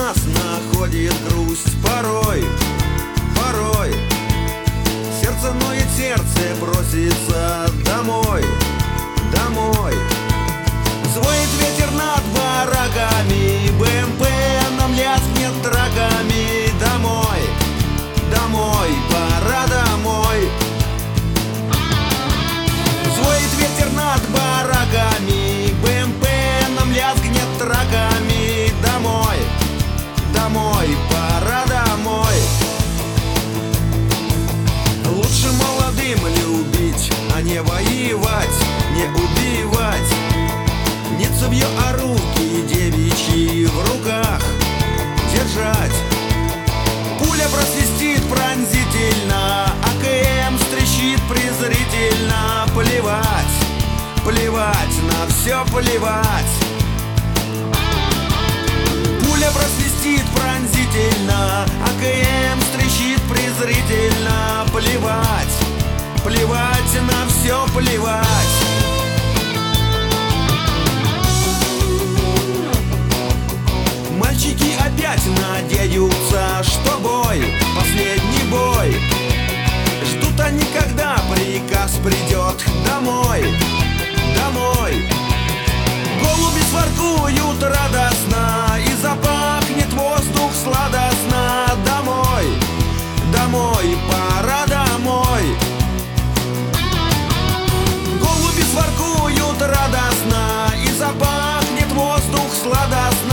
нас находит грусть порой, порой. Сердце ноет, сердце просится домой, домой. Звонит ветер над бараками, БМП нам лязгнет драками. Домой, домой, пора домой. Звонит ветер над бараками, БМП нам лязгнет драками. Домой, домой, пора домой. Лучше молодым любить, а не воевать, не убивать. Не цевьё, а руки девичьи в руках держать. Пуля просвистит пронзительно, АКМ стрещит презрительно. Плевать, плевать, на все плевать. Пуля просвистит пронзительно, АКМ стрещит презрительно. Плевать, плевать, на все плевать. Мальчики опять надеются, что бой, последний бой. Ждут они, когда приказ придет домой, домой. Голуби своркуют радостно, и запахнет воздух сладостно. Домой, домой, пора домой. Голуби своркуют радостно, и запахнет воздух сладостно.